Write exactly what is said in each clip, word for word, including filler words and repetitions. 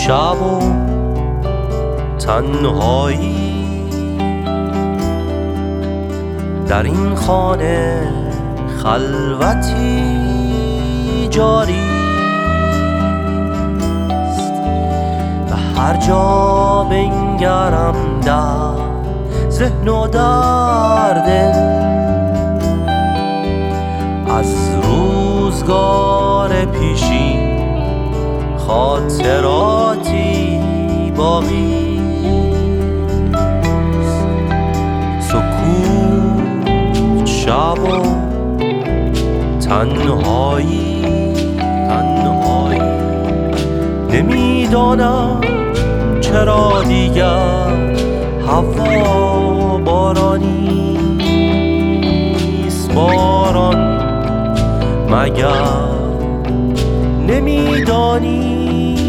شب و تنهایی در این خانه خلوتی جاری است و هر جا بنگرم در ذهن و در دل از روزگار پیشین خاطراتی باقی سکوت شب و تنهایی تنهایی نمیدانم چرا دیگر هوا بارانی است باران مگر نمیدانی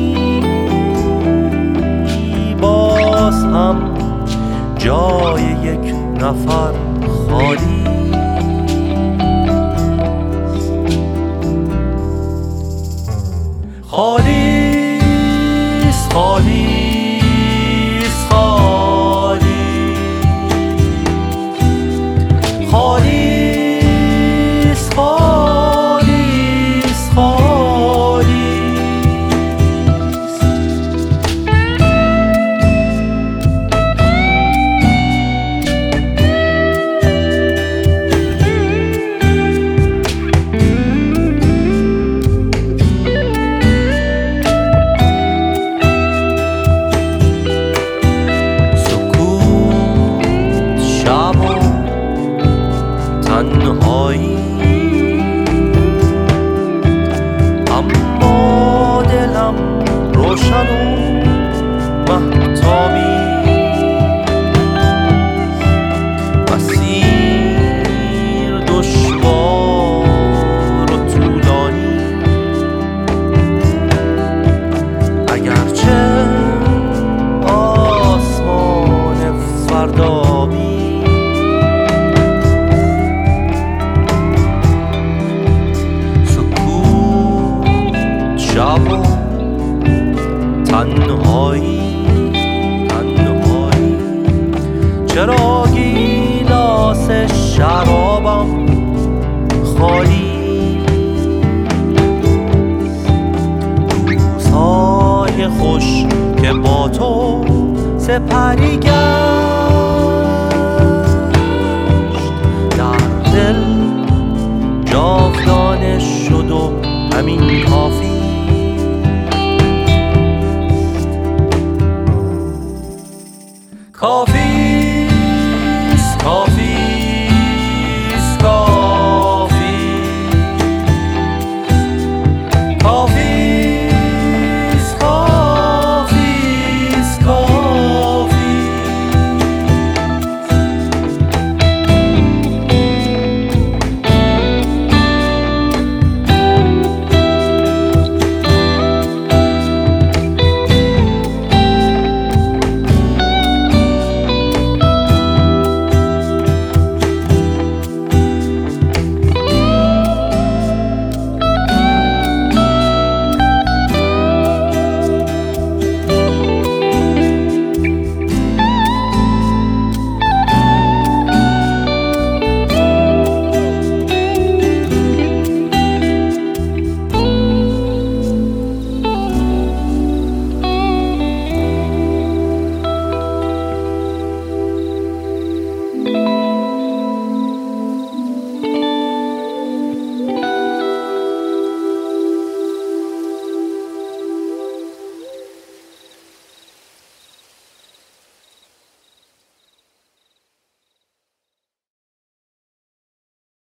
باز هم جای یک نفر خالی خالی است خالی است خالی خالی است خالی است خالی تنهایی اما دلم روشن و مهتابی مسیر دشوار و طولانی اگرچه آسمان فردابی شب و تنهایی تنهایی چرا گیلاس شرابم خالی روزهای خوش که با تو سپری کرد